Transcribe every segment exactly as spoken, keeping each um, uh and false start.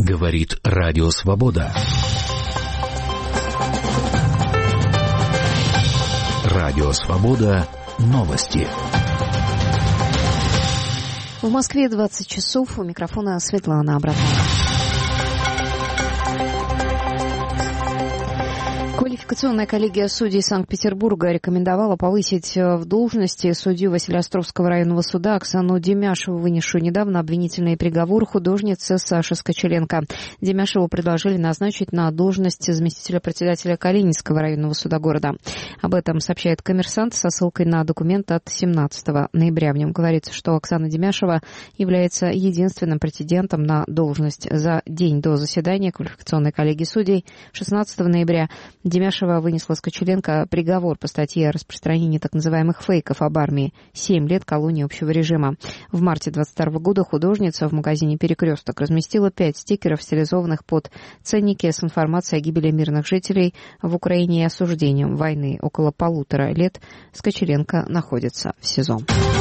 Говорит Радио Свобода. Радио Свобода. Новости. В Москве двадцать часов. У микрофона Светлана Абрамова. Квалификационная коллегия судей Санкт-Петербурга рекомендовала повысить в должности судью Василеостровского районного суда Оксану Демяшеву, вынесшую недавно обвинительный приговор художнице Саше Скочеленко. Демяшеву предложили назначить на должность заместителя председателя Калининского районного суда города. Об этом сообщает «Коммерсант» со ссылкой на документ от семнадцатого ноября. В нем говорится, что Оксана Демяшева является единственным претендентом на должность. За день до заседания квалификационной коллегии судей шестнадцатого ноября Демяшева вынесла Скочеленко приговор по статье о распространении так называемых фейков об армии. Семь лет колонии общего режима. В марте двадцать второго года художница в магазине «Перекресток» разместила пять стикеров, стилизованных под ценники с информацией о гибели мирных жителей в Украине и осуждением войны. Около полутора лет Скочеленко находится в СИЗО.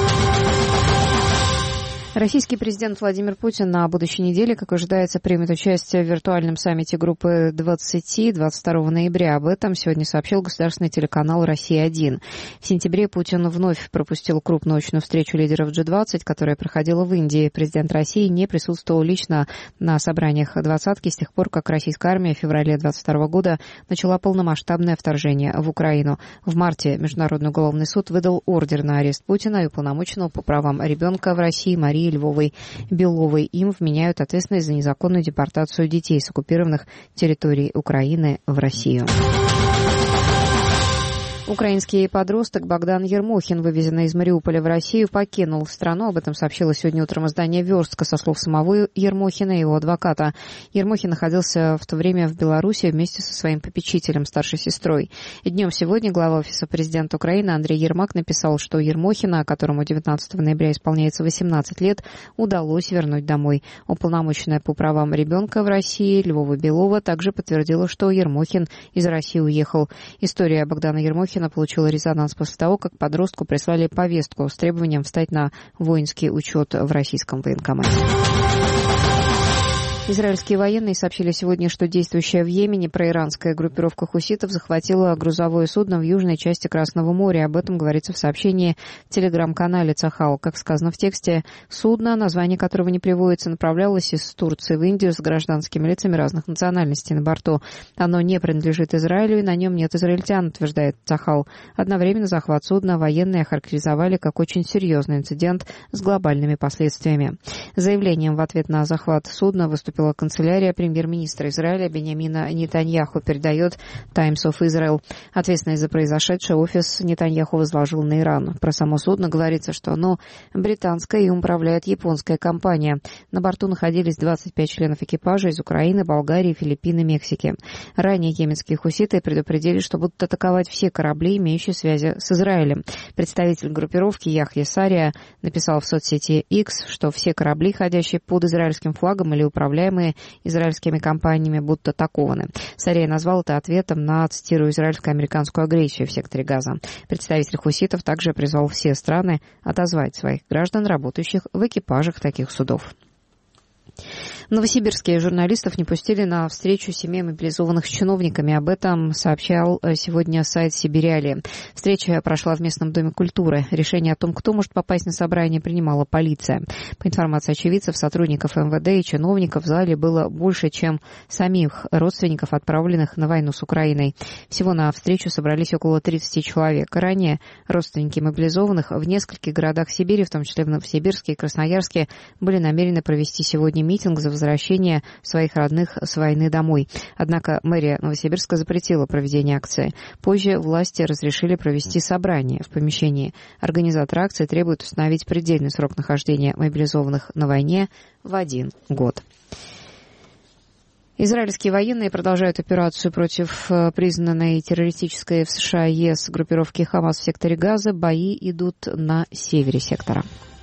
Российский президент Владимир Путин на будущей неделе, как ожидается, примет участие в виртуальном саммите группы двадцати двадцать второго ноября. Об этом сегодня сообщил государственный телеканал «Россия один». В сентябре Путин вновь пропустил крупную очную встречу лидеров джи двадцать, которая проходила в Индии. Президент России не присутствовал лично на собраниях двадцатки с тех пор, как российская армия в феврале двадцать второго года начала полномасштабное вторжение в Украину. В марте Международный уголовный суд выдал ордер на арест Путина и уполномоченного по правам ребенка в России Марии Львовой-Беловой. Им вменяют ответственность за незаконную депортацию детей с оккупированных территорий Украины в Россию. Украинский подросток Богдан Ермохин, вывезенный из Мариуполя в Россию, покинул страну. Об этом сообщило сегодня утром издание «Верстка» со слов самого Ермохина и его адвоката. Ермохин находился в то время в Беларуси вместе со своим попечителем, старшей сестрой. И днем сегодня глава Офиса президента Украины Андрей Ермак написал, что Ермохина, которому девятнадцатого ноября исполняется восемнадцать лет, удалось вернуть домой. Уполномоченная по правам ребенка в России Львова-Белова также подтвердила, что Ермохин из России уехал. История Богдана Ермохина получила резонанс после того, как подростку прислали повестку с требованием встать на воинский учет в российском военкомате. Израильские военные сообщили сегодня, что действующая в Йемене проиранская группировка хуситов захватила грузовое судно в южной части Красного моря. Об этом говорится в сообщении в телеграм-канале Цахал. Как сказано в тексте, судно, название которого не приводится, направлялось из Турции в Индию с гражданскими лицами разных национальностей на борту. Оно не принадлежит Израилю, и на нем нет израильтян, утверждает Цахал. Одновременно захват судна военные охарактеризовали как очень серьезный инцидент с глобальными последствиями. Заявлением в ответ на захват судна выступил канцелярия премьер-министра Израиля Биньямина Нетаньяху, передает Times of Israel. Ответственность за произошедшее офис Нетаньяху возложил на Иран. Про само судно говорится, что оно британское и управляет японская компания. На борту находились двадцать пять членов экипажа из Украины, Болгарии, Филиппин и Мексики. Ранее йеменские хуситы предупредили, что будут атаковать все корабли, имеющие связи с Израилем. Представитель группировки Яхья Сария написал в соцсети X, что все корабли, ходящие под израильским флагом или управляемые израильскими компаниями, будут атакованы. Сария назвал это ответом на, цитирую, израильско-американскую агрессию в секторе Газа. Представитель хуситов также призвал все страны отозвать своих граждан, работающих в экипажах таких судов. В Новосибирске журналистов не пустили на встречу с семьей мобилизованных с чиновниками. Об этом сообщал сегодня сайт Сибириали. Встреча прошла в местном доме культуры. Решение о том, кто может попасть на собрание, принимала полиция. По информации очевидцев, сотрудников эм вэ дэ и чиновников в зале было больше, чем самих родственников, отправленных на войну с Украиной. Всего на встречу собрались около тридцати человек. Ранее родственники мобилизованных в нескольких городах Сибири, в том числе в Новосибирске и Красноярске, были намерены провести сегодня митинг за возвращение своих родных с войны домой. Однако мэрия Новосибирска запретила проведение акции. Позже власти разрешили провести собрание в помещении. Организатор акции требует установить предельный срок нахождения мобилизованных на войне в один год. Израильские военные продолжают операцию против признанной террористической в США и ЕС группировки «Хамас» в секторе Газа. Бои идут на севере сектора.